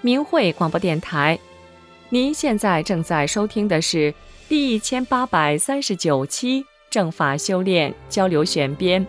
明慧广播电台。您现在正在收听的是第1839期正法修炼交流选编。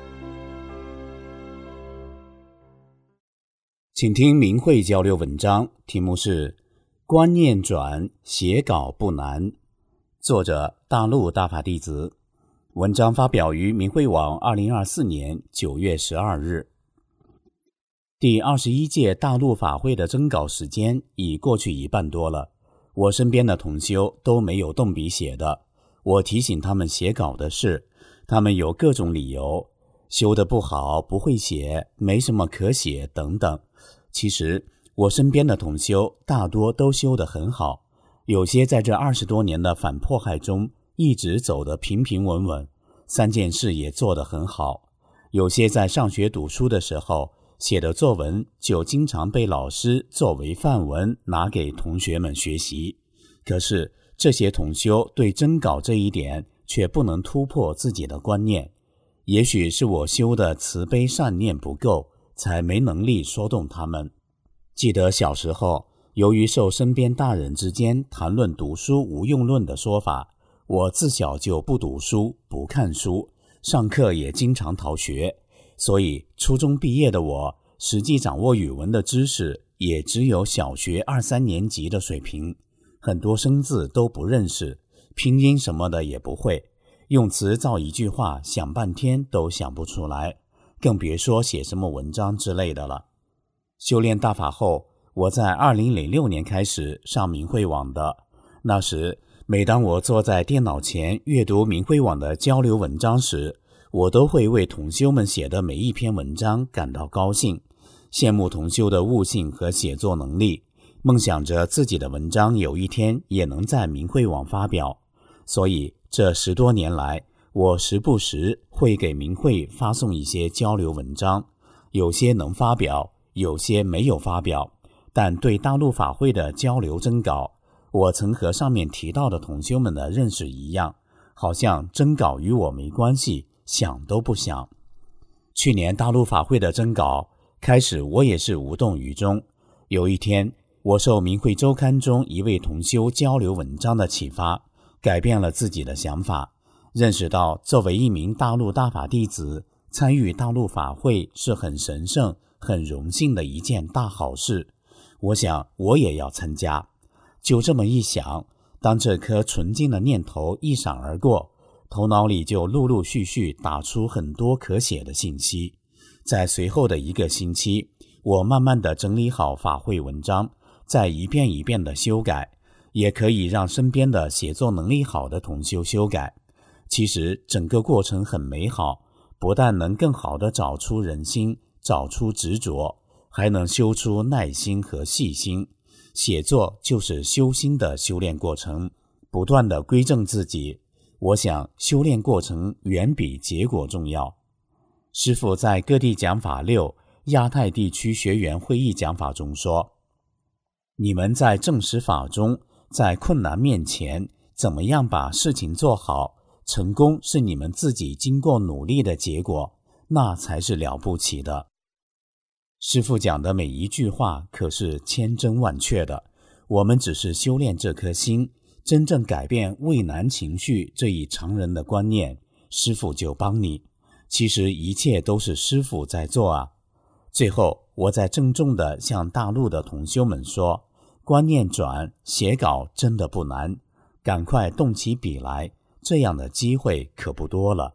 请听明慧交流文章，题目是观念转，写稿不难，作者大陆大法弟子。文章发表于明慧网2024年9月12日。第21届大陆法会的征稿时间已过去1半多了，我身边的同修都没有动笔写的。我提醒他们写稿的事，他们有各种理由，修得不好，不会写，没什么可写等等。其实我身边的同修大多都修得很好，有些在这20多年的反迫害中一直走得平平稳稳，3件事也做得很好。有些在上学读书的时候写的作文就经常被老师作为范文拿给同学们学习，可是这些同修对征稿这一点却不能突破自己的观念。也许是我修的慈悲善念不够，才没能力说动他们。记得小时候，由于受身边大人之间谈论读书无用论的说法，我自小就不读书不看书，上课也经常逃学，所以初中毕业的我实际掌握语文的知识也只有小学2、3年级的水平，很多生字都不认识，拼音什么的也不会，用词造一句话想半天都想不出来，更别说写什么文章之类的了。修炼大法后，我在2006年开始上明慧网的。那时每当我坐在电脑前阅读明慧网的交流文章时，我都会为同修们写的每一篇文章感到高兴，羡慕同修的悟性和写作能力，梦想着自己的文章有一天也能在明慧网发表。所以这10多年来，我时不时会给明慧发送一些交流文章，有些能发表，有些没有发表。但对大陆法会的交流征稿，我曾和上面提到的同修们的认识一样，好像征稿与我没关系，想都不想。去年大陆法会的征稿开始，我也是无动于衷。有一天，我受明慧周刊中一位同修交流文章的启发，改变了自己的想法，认识到作为一名大陆大法弟子，参与大陆法会是很神圣很荣幸的一件大好事。我想我也要参加。就这么一想，当这颗纯净的念头一闪而过，头脑里就陆陆续续打出很多可写的信息。在随后的1个星期，我慢慢地整理好法会文章，再一遍一遍地修改，也可以让身边的写作能力好的同修修改。其实整个过程很美好，不但能更好地找出人心，找出执着，还能修出耐心和细心。写作就是修心的修炼过程，不断地归正自己。我想修炼过程远比结果重要。师父在各地讲法6亚太地区学员会议讲法中说，你们在正实法中，在困难面前，怎么样把事情做好，成功是你们自己经过努力的结果，那才是了不起的。师父讲的每一句话可是千真万确的，我们只是修炼这颗心，真正改变畏难情绪这一常人的观念，师父就帮你。其实一切都是师父在做啊。最后我再郑重地向大陆的同修们说，观念转，写稿真的不难，赶快动起笔来，这样的机会可不多了。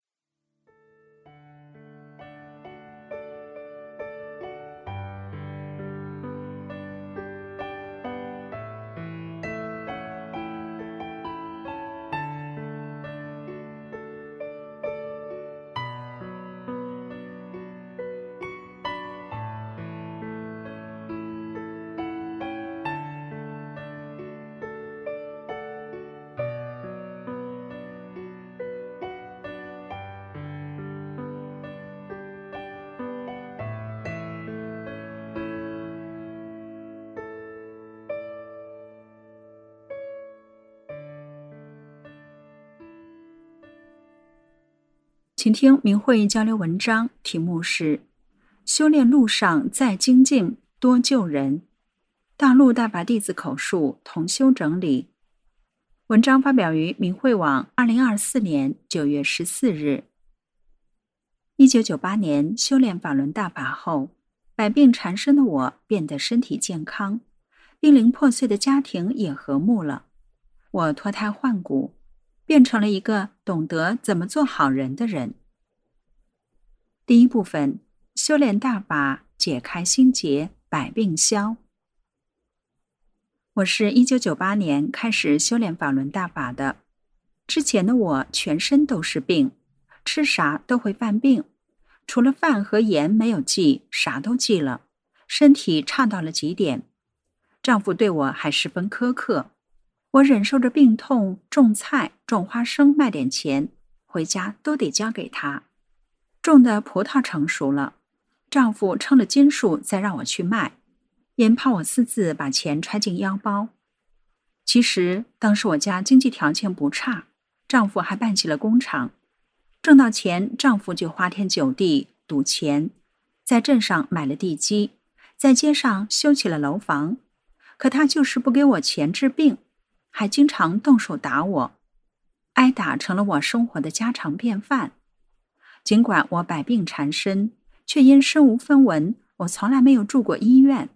请听明慧交流文章，题目是修炼路上再精进，多救人。 大陆大法弟子口述，同修整理。文章发表于明慧网2024年9月14日。1998年修炼法轮大法后，百病缠身的我变得身体健康，濒临破碎的家庭也和睦了。我脱胎换骨，变成了一个懂得怎么做好人的人。第一部分，修炼大法，解开心结，百病消。我是1998年开始修炼法轮大法的。之前的我全身都是病，吃啥都会犯病，除了饭和盐没有忌，啥都忌了，身体差到了极点。丈夫对我还十分苛刻，我忍受着病痛，种菜种花生卖点钱，回家都得交给他。种的葡萄成熟了，丈夫称了斤数再让我去卖，也怕我私自把钱揣进腰包。其实当时我家经济条件不差，丈夫还办起了工厂，挣到钱丈夫就花天酒地赌钱，在镇上买了地基，在街上修起了楼房，可他就是不给我钱治病，还经常动手打我，挨打成了我生活的家常便饭。尽管我百病缠身，却因身无分文，我从来没有住过医院。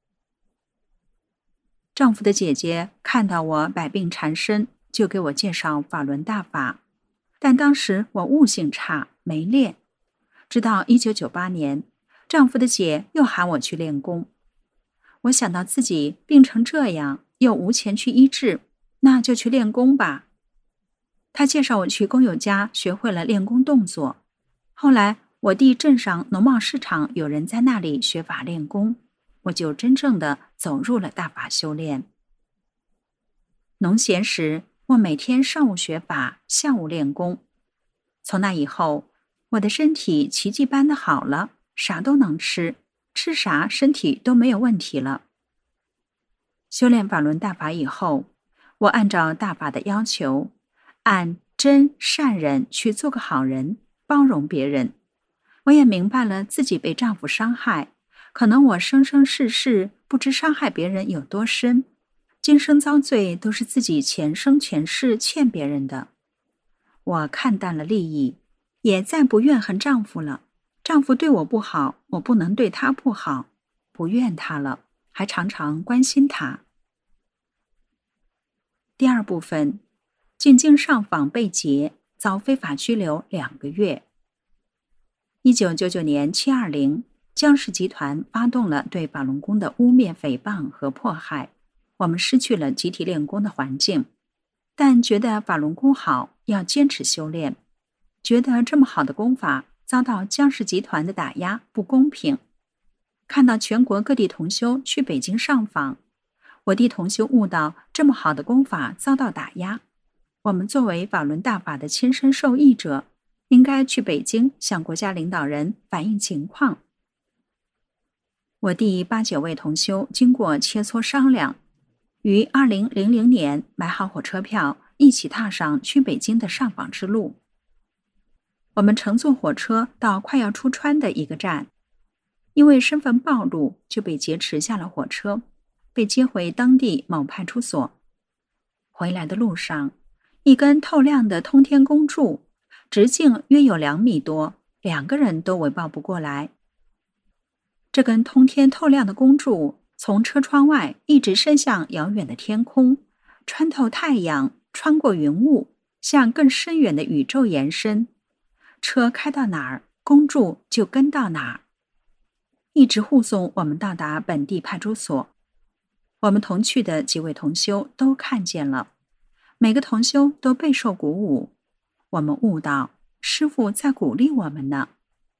丈夫的姐姐看到我百病缠身，就给我介绍法轮大法，但当时我悟性差，没练。直到1998年，丈夫的姐又喊我去练功。我想到自己病成这样，又无钱去医治，那就去练功吧。她介绍我去工友家学会了练功动作。后来我弟镇上农贸市场有人在那里学法练功，我就真正的走入了大法修炼。农闲时，我每天上午学法，下午练功。从那以后，我的身体奇迹般的好了，啥都能吃，吃啥身体都没有问题了。修炼法轮大法以后，我按照大法的要求，按真善忍去做个好人，包容别人。我也明白了自己被丈夫伤害，可能我生生世世不知伤害别人有多深，今生遭罪都是自己前生前世欠别人的。我看淡了利益，也再不怨恨丈夫了。丈夫对我不好，我不能对他不好，不怨他了，还常常关心他。第二部分，进京上访被劫，遭非法拘留2个月。1999年720，江氏集团发动了对法轮功的污蔑、诽谤和迫害，我们失去了集体练功的环境。但觉得法轮功好，要坚持修炼。觉得这么好的功法遭到江氏集团的打压，不公平。看到全国各地同修去北京上访，我弟同修悟到这么好的功法遭到打压，我们作为法轮大法的亲身受益者，应该去北京向国家领导人反映情况。我弟8、9位同修经过切磋商量，于2000年买好火车票，一起踏上去北京的上访之路。我们乘坐火车到快要出川的一个站，因为身份暴露，就被劫持下了火车，被接回当地某派出所。回来的路上，一根透亮的通天公柱，直径约有2米多，2个人都围抱不过来。这根通天透亮的公柱从车窗外一直伸向遥远的天空，穿透太阳，穿过云雾，向更深远的宇宙延伸。车开到哪儿，公柱就跟到哪儿，一直护送我们到达本地派出所。我们同去的几位同修都看见了，每个同修都备受鼓舞。我们悟到师父在鼓励我们呢。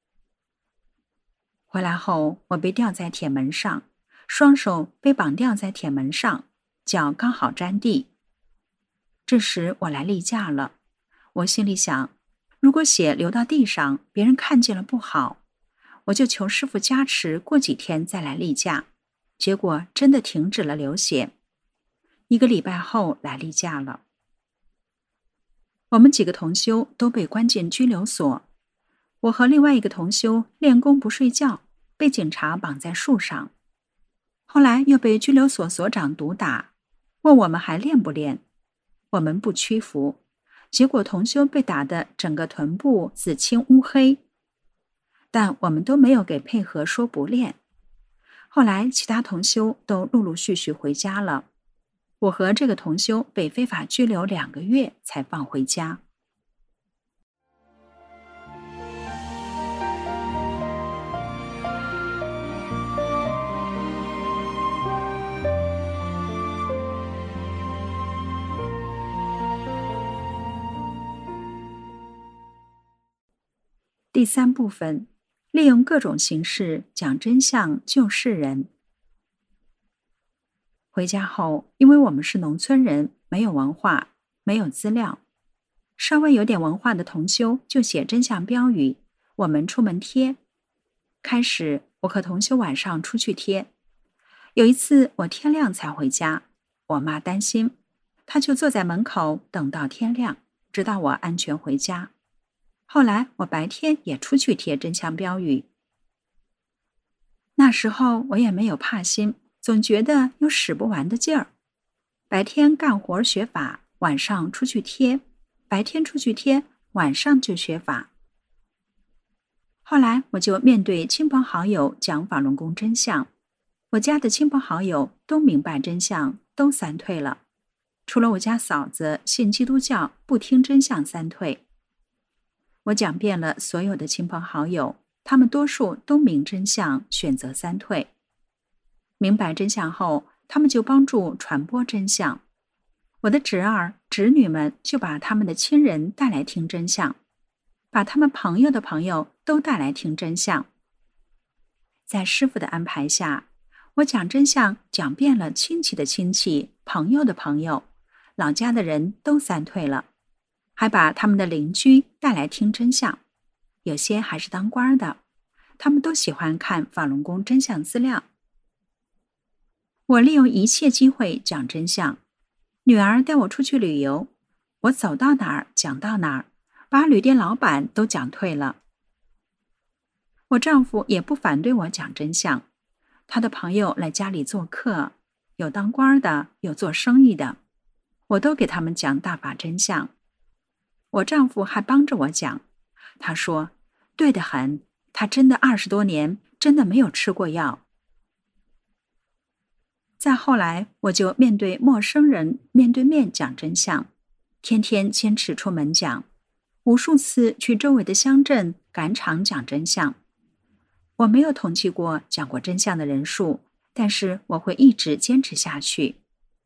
回来后，我被吊在铁门上，双手被绑吊在铁门上，脚刚好沾地。这时我来例假了，我心里想，如果血流到地上，别人看见了不好，我就求师父加持，过几天再来例假。结果真的停止了流血。1个礼拜后来例假了。我们几个同修都被关进拘留所，我和另外一个同修练功不睡觉，被警察绑在树上。 后来又被拘留所所长毒打，问我们还练不练。我们不屈服，结果同修被打得整个臀部紫青乌黑，但我们都没有给配合说不练。后来其他同修都陆陆续续回家了，我和这个同修被非法拘留2个月才放回家。第3部分，利用各种形式讲真相救世人。回家后，因为我们是农村人，没有文化，没有资料，稍微有点文化的同修就写真相标语，我们出门贴。开始我和同修晚上出去贴，有一次我天亮才回家，我妈担心，她就坐在门口等到天亮，直到我安全回家。后来我白天也出去贴真相标语。那时候我也没有怕心，总觉得有使不完的劲儿。白天干活学法，晚上出去贴，白天出去贴，晚上就学法。后来我就面对亲朋好友讲法轮功真相，我家的亲朋好友都明白真相，都三退了，除了我家嫂子信基督教，不听真相三退。我讲遍了所有的亲朋好友，他们多数都明真相，选择三退。明白真相后，他们就帮助传播真相。我的侄儿、侄女们就把他们的亲人带来听真相，把他们朋友的朋友都带来听真相。在师父的安排下，我讲真相讲遍了亲戚的亲戚、朋友的朋友，老家的人都三退了。还把他们的邻居带来听真相，有些还是当官的，他们都喜欢看法轮功真相资料。我利用一切机会讲真相，女儿带我出去旅游，我走到哪儿讲到哪儿，把旅店老板都讲退了。我丈夫也不反对我讲真相，他的朋友来家里做客，有当官的，有做生意的，我都给他们讲大法真相。我丈夫还帮着我讲，他说对得很，他真的20多年真的没有吃过药。再后来我就面对陌生人面对面讲真相，天天坚持出门讲，无数次去周围的乡镇赶场讲真相。我没有统计过讲过真相的人数，但是我会一直坚持下去。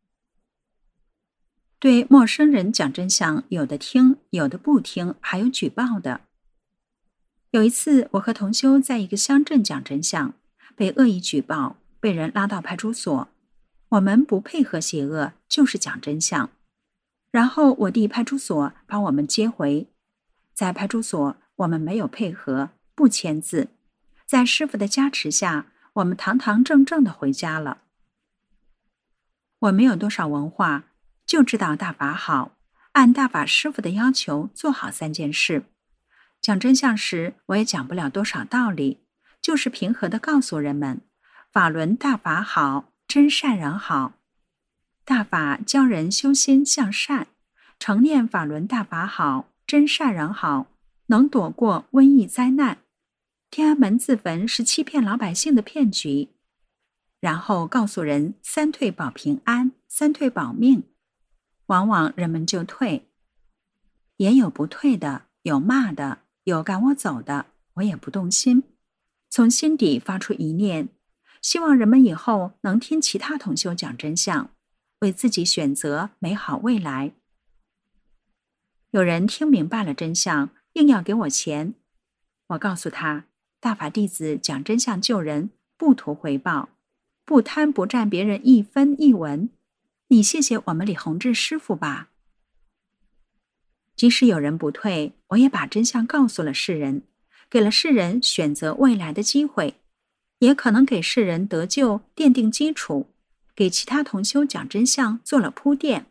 对陌生人讲真相，有的听，有的不听，还有举报的。有一次，我和同修在一个乡镇讲真相，被恶意举报，被人拉到派出所。我们不配合邪恶，就是讲真相。然后我弟派出所把我们接回，在派出所我们没有配合，不签字。在师父的加持下，我们堂堂正正的回家了。我没有多少文化，就知道大法好，按大法师父的要求做好3件事。讲真相时，我也讲不了多少道理，就是平和地告诉人们，法轮大法好，真善人好。大法教人修心向善，常念法轮大法好，真善人好，能躲过瘟疫灾难。天安门自焚是欺骗老百姓的骗局。然后告诉人三退保平安，三退保命。往往人们就退，也有不退的，有骂的，有赶我走的，我也不动心，从心底发出一念，希望人们以后能听其他同修讲真相，为自己选择美好未来。有人听明白了真相，硬要给我钱，我告诉他，大法弟子讲真相救人，不图回报，不贪不占别人一分一文，你谢谢我们李洪志师父吧。即使有人不退，我也把真相告诉了世人，给了世人选择未来的机会，也可能给世人得救奠定基础，给其他同修讲真相做了铺垫。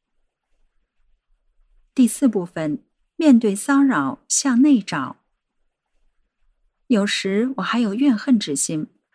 第4部分，面对骚扰向内找。有时我还有怨恨之心，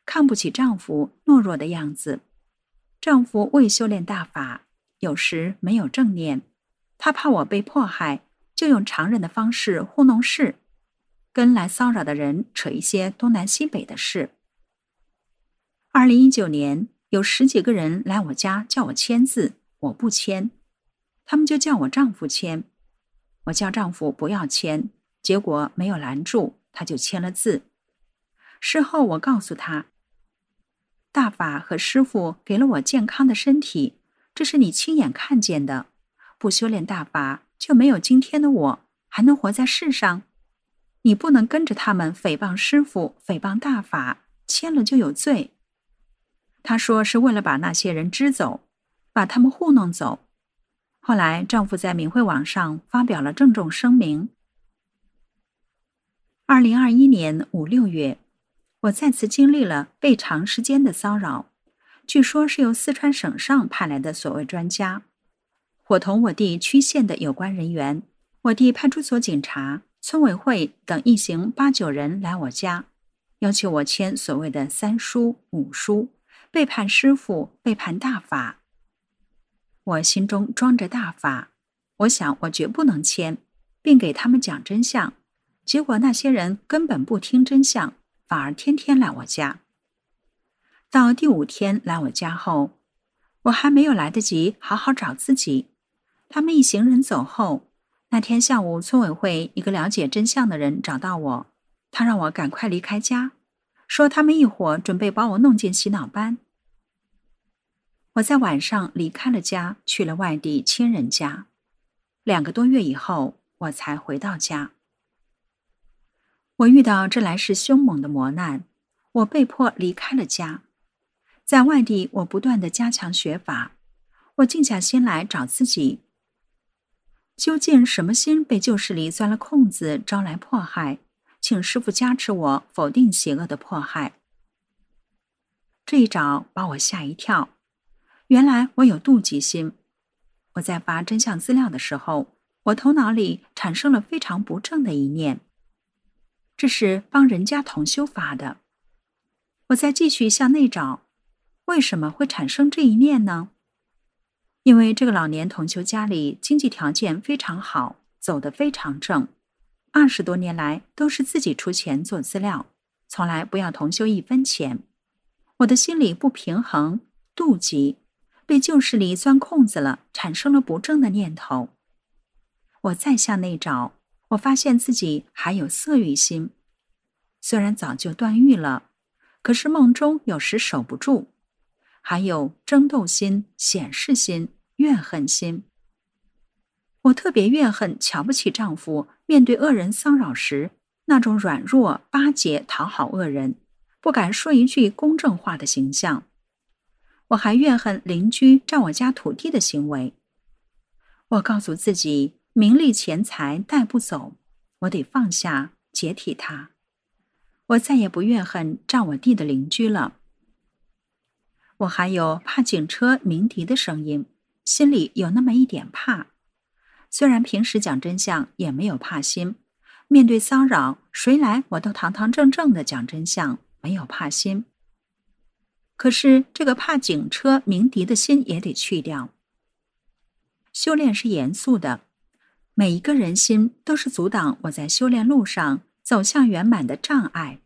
看不起丈夫懦弱的样子。丈夫未修炼大法，有时没有正念，他怕我被迫害，就用常人的方式糊弄事，跟来骚扰的人扯一些东南西北的事。2019年，有10几个人来我家叫我签字，我不签，他们就叫我丈夫签。我叫丈夫不要签，结果没有拦住，他就签了字。事后我告诉他，大法和师父给了我健康的身体，这是你亲眼看见的，不修炼大法就没有今天的我，还能活在世上。你不能跟着他们诽谤师父，诽谤大法，签了就有罪。他说是为了把那些人支走，把他们糊弄走。后来丈夫在明慧网上发表了郑重声明。2021年5、6月，我再次经历了被长时间的骚扰，据说是由四川省上派来的所谓专家，伙同我地区县的有关人员，我地派出所警察、村委会等一行8、9人来我家，要求我签所谓的3书、5书，背叛师父，背叛大法。我心中装着大法，我想我绝不能签，并给他们讲真相。结果那些人根本不听真相，反而天天来我家。到第5天来我家后，我还没有来得及好好找自己。他们一行人走后，那天下午村委会一个了解真相的人找到我，他让我赶快离开家，说他们一伙准备把我弄进洗脑班。我在晚上离开了家，去了外地亲人家。2个多月以后，我才回到家。我遇到这来势凶猛的磨难，我被迫离开了家。在外地，我不断地加强学法，我静下心来找自己。究竟什么心被旧势力钻了空子，招来迫害？请师父加持我否定邪恶的迫害。这一找把我吓一跳，原来我有妒忌心。我在发真相资料的时候，我头脑里产生了非常不正的一念，这是帮人家同修法的。我再继续向内找，为什么会产生这一念呢？因为这个老年同修家里经济条件非常好，走得非常正，20多年来都是自己出钱做资料，从来不要同修1分钱。我的心里不平衡，妒忌，被旧势力钻空子了，产生了不正的念头。我再向内找，我发现自己还有色欲心，虽然早就断欲了，可是梦中有时守不住，还有争斗心、显示心、怨恨心。我特别怨恨瞧不起丈夫面对恶人骚扰时那种软弱、巴结、讨好恶人，不敢说一句公正话的形象。我还怨恨邻居占我家土地的行为。我告诉自己，名利钱财带不走，我得放下，解体它。我再也不怨恨占我地的邻居了。我还有怕警车鸣笛的声音，心里有那么一点怕。虽然平时讲真相也没有怕心，面对骚扰，谁来我都堂堂正正的讲真相，没有怕心。可是这个怕警车鸣笛的心也得去掉。修炼是严肃的，每一个人心都是阻挡我在修炼路上走向圆满的障碍。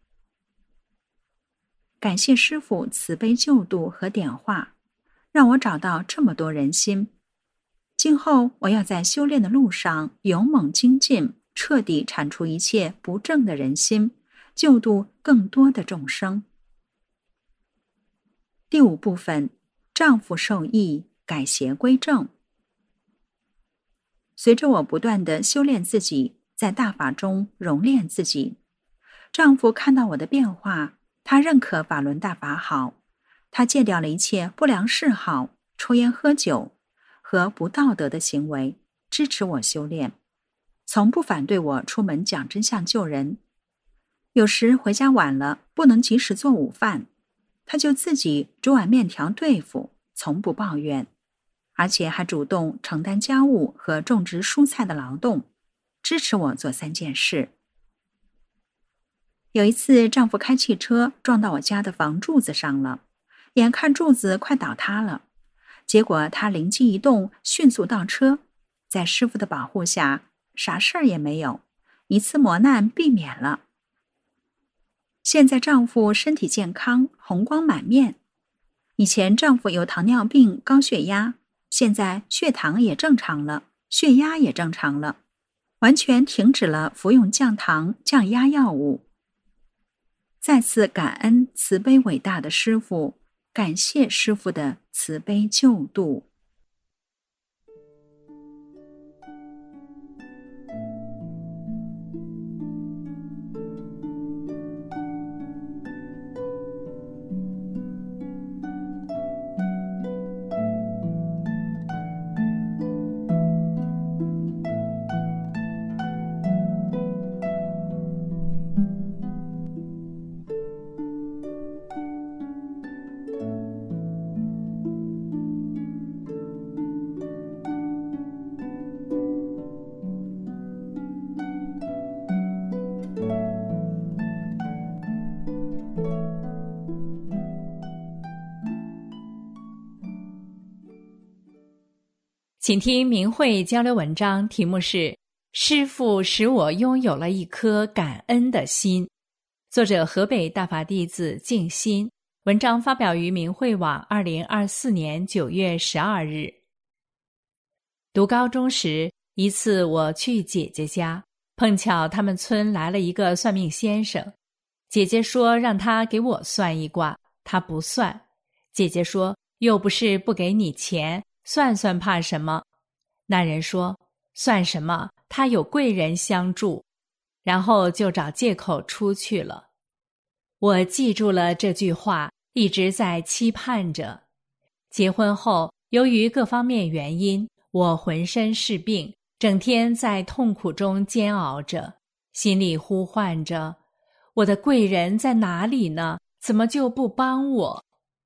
感谢师父慈悲救度和点化，让我找到这么多人心。今后我要在修炼的路上勇猛精进，彻底铲除一切不正的人心，救度更多的众生。第5部分，丈夫受益，改邪归正。随着我不断地修炼自己，在大法中熔炼自己，丈夫看到我的变化，他认可法轮大法好，他戒掉了一切不良嗜好，抽烟喝酒和不道德的行为，支持我修炼，从不反对我出门讲真相救人。有时回家晚了，不能及时做午饭，他就自己煮碗面条对付，从不抱怨，而且还主动承担家务和种植蔬菜的劳动，支持我做3件事。 有一次，丈夫开汽车撞到我家的房柱子上了，眼看柱子快倒塌了，结果他灵机一动，迅速倒车，在师傅的保护下，啥事儿也没有，一次磨难避免了。现在丈夫身体健康，红光满面。以前丈夫有糖尿病、高血压，现在血糖也正常了，血压也正常了，完全停止了服用降糖、降压药物。再次感恩慈悲伟大的师父，感谢师父的慈悲救度。 请听明慧交流文章，题目是师父使我拥有了一颗感恩的心，作者河北大法弟子静心，文章发表于明慧网2024年9月12日。读高中时，一次我去姐姐家，碰巧他们村来了一个算命先生，姐姐说让他给我算一卦，他不算。姐姐说又不是不给你钱，算算怕什么？那人说算什么，他有贵人相助，然后就找借口出去了。我记住了这句话，一直在期盼着。结婚后，由于各方面原因，我浑身是病，整天在痛苦中煎熬着，心里呼唤着，我的贵人在哪里呢？怎么就不帮我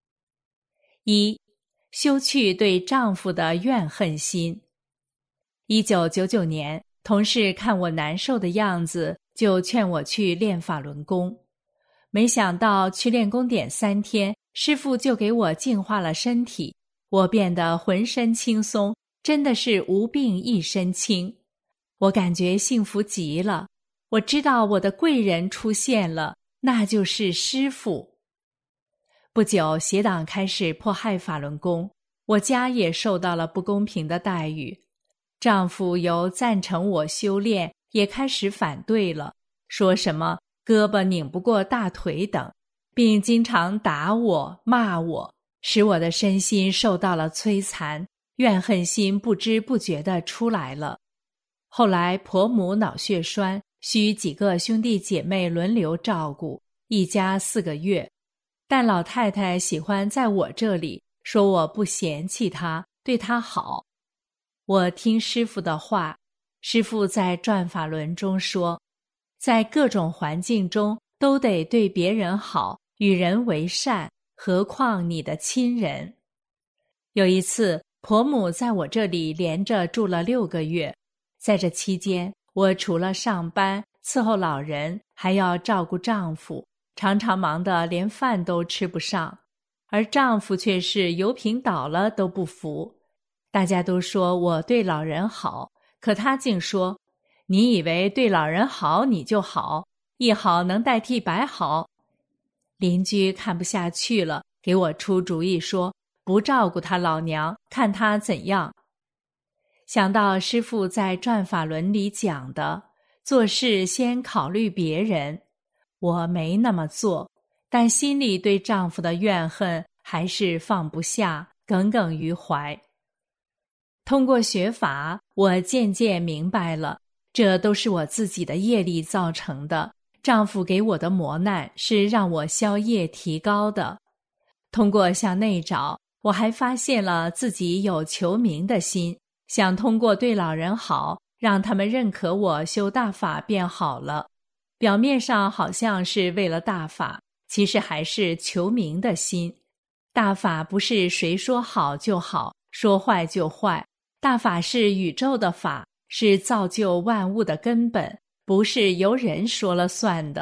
？1. 修去对丈夫的怨恨心。1999年，同事看我难受的样子，就劝我去练法轮功。没想到去练功点3天，师父就给我净化了身体，我变得浑身轻松，真的是无病一身轻。我感觉幸福极了，我知道我的贵人出现了，那就是师父。不久，邪党开始迫害法轮功，我家也受到了不公平的待遇。丈夫由赞成我修炼，也开始反对了，说什么胳膊拧不过大腿等，并经常打我、骂我，使我的身心受到了摧残，怨恨心不知不觉地出来了。后来婆母脑血栓，需几个兄弟姐妹轮流照顾，一家4个月。但老太太喜欢在我这里，说我不嫌弃她，对她好。我听师父的话，师父在转法轮中说，在各种环境中都得对别人好，与人为善，何况你的亲人。有一次，婆母在我这里连着住了6个月，在这期间，我除了上班、伺候老人，还要照顾丈夫，常常忙得连饭都吃不上，而丈夫却是油瓶倒了都不扶。大家都说我对老人好，可他竟说，你以为对老人好你就好，一好能代替百好。邻居看不下去了，给我出主意说，不照顾他老娘，看他怎样。想到师父在转法轮里讲的，做事先考虑别人，我没那么做，但心里对丈夫的怨恨还是放不下，耿耿于怀。通过学法，我渐渐明白了，这都是我自己的业力造成的，丈夫给我的磨难是让我消业提高的。通过向内找，我还发现了自己有求名的心，想通过对老人好，让他们认可我修大法变好了。表面上好像是为了大法，其实还是求名的心。大法不是谁说好就好，说坏就坏，大法是宇宙的法，是造就万物的根本，不是由人说了算的，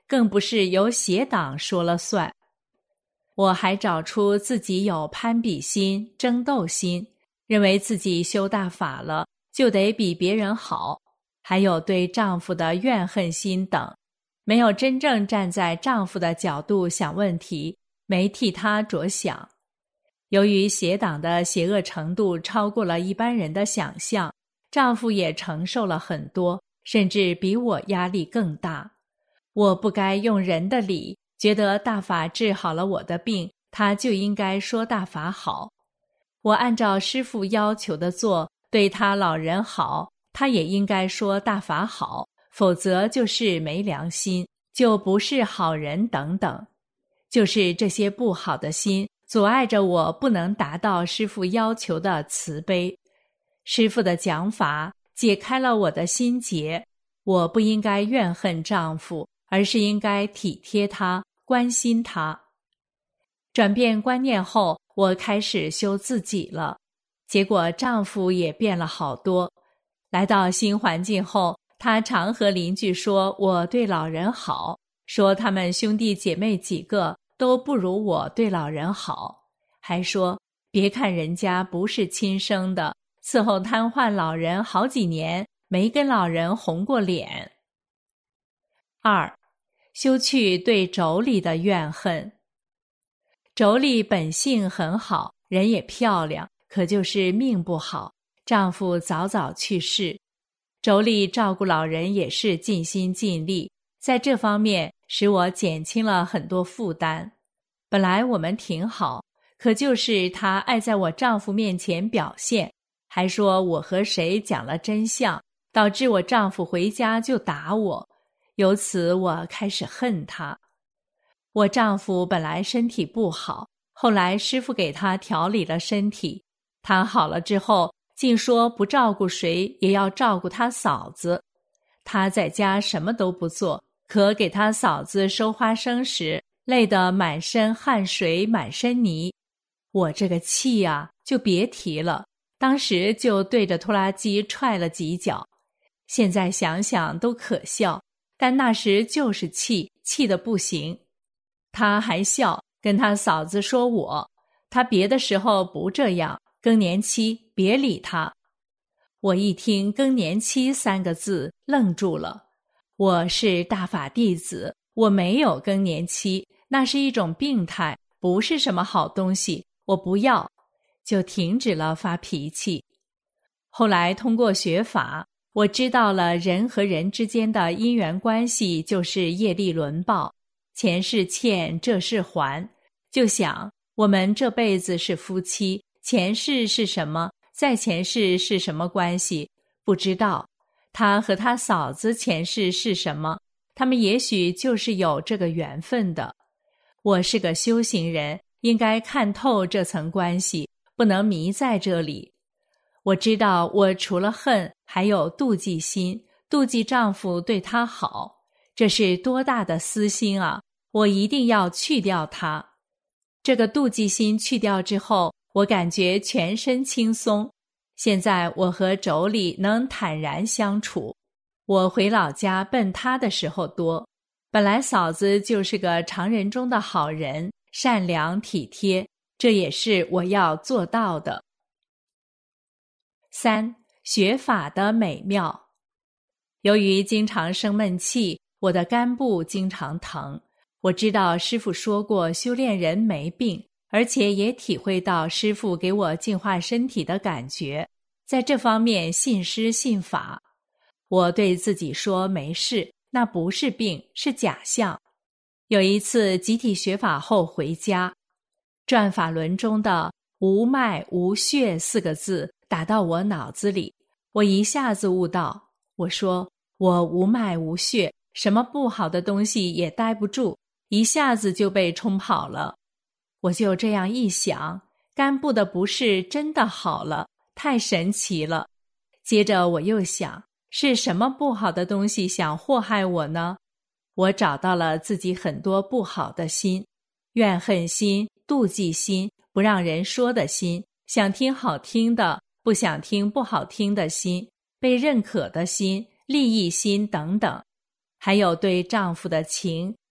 更不是由邪党说了算。我还找出自己有攀比心、争斗心，认为自己修大法了，就得比别人好，还有对丈夫的怨恨心等，没有真正站在丈夫的角度想问题，没替他着想。由于邪党的邪恶程度超过了一般人的想象，丈夫也承受了很多，甚至比我压力更大。我不该用人的理，觉得大法治好了我的病，他就应该说大法好。我按照师父要求的做，对他老人好，他也应该说大法好，否则就是没良心，就不是好人等等。就是这些不好的心阻碍着我不能达到师父要求的慈悲。师父的讲法解开了我的心结，我不应该怨恨丈夫，而是应该体贴他，关心他。转变观念后，我开始修自己了，结果丈夫也变了好多。来到新环境后，他常和邻居说我对老人好，说他们兄弟姐妹几个都不如我对老人好，还说别看人家不是亲生的，伺候瘫痪老人好几年，没跟老人红过脸。2. 修去对妯娌的怨恨。妯娌本性很好，人也漂亮，可就是命不好，丈夫早早去世。妯娌照顾老人也是尽心尽力，在这方面使我减轻了很多负担。本来我们挺好，可就是她爱在我丈夫面前表现，还说我和谁讲了真相，导致我丈夫回家就打我，由此我开始恨她。我丈夫本来身体不好，后来师父给他调理了身体，他好了之后竟说不照顾谁也要照顾他嫂子。他在家什么都不做，可给他嫂子收花生时累得满身汗水满身泥。我这个气啊，就别提了，当时就对着拖拉机踹了几脚。现在想想都可笑，但那时就是气，气得不行。他还笑，跟他嫂子说他别的时候不这样，更年期别理他。我一听更年期3个字愣住了。我是大法弟子，我没有更年期，那是一种病态，不是什么好东西，我不要，就停止了发脾气。后来通过学法，我知道了人和人之间的因缘关系就是业力轮报，前世欠，这世还，就想我们这辈子是夫妻，前世是什么，再前世是什么关系，不知道。他和他嫂子前世是什么，他们也许就是有这个缘分的。我是个修行人，应该看透这层关系，不能迷在这里。我知道我除了恨，还有妒忌心，妒忌丈夫对她好，这是多大的私心啊！我一定要去掉它。这个妒忌心去掉之后，我感觉全身轻松。现在我和妯娌能坦然相处。我回老家奔她的时候多，本来嫂子就是个常人中的好人，善良体贴，这也是我要做到的。3. 学法的美妙。由于经常生闷气，我的肝部经常疼。我知道师父说过修炼人没病，而且也体会到师父给我净化身体的感觉，在这方面信师信法。我对自己说没事，那不是病，是假象。有一次集体学法后回家，转法轮中的无脉无血4个字打到我脑子里，我一下子悟到。我说我无脉无血，什么不好的东西也待不住，一下子就被冲跑了。我就这样一想，肝部的不适真的好了，太神奇了。接着我又想，是什么不好的东西想祸害我呢？我找到了自己很多不好的心，怨恨心、妒忌心、不让人说的心，想听好听的，不想听不好听的心，被认可的心、利益心等等，还有对丈夫的情、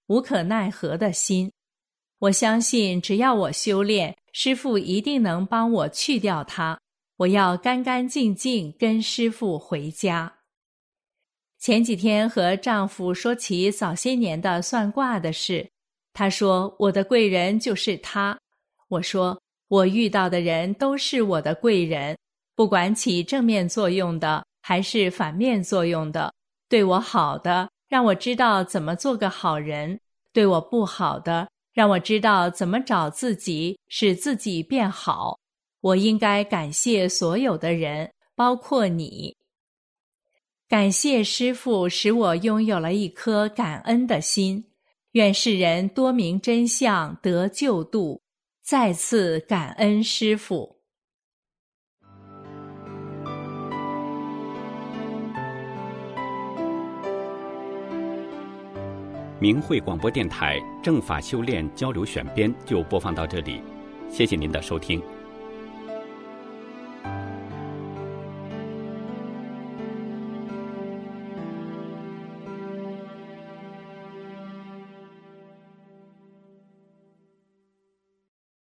无可奈何的心。我相信只要我修炼，师父一定能帮我去掉它。我要干干净净跟师父回家。前几天和丈夫说起早些年的算卦的事，他说我的贵人就是他。我说我遇到的人都是我的贵人，不管起正面作用的还是反面作用的，对我好的让我知道怎么做个好人，对我不好的让我知道怎么找自己，使自己变好。我应该感谢所有的人，包括你。感谢师父使我拥有了一颗感恩的心，愿世人多明真相，得救度。再次感恩师父。 明慧广播电台正法修炼交流选编就播放到这里，谢谢您的收听。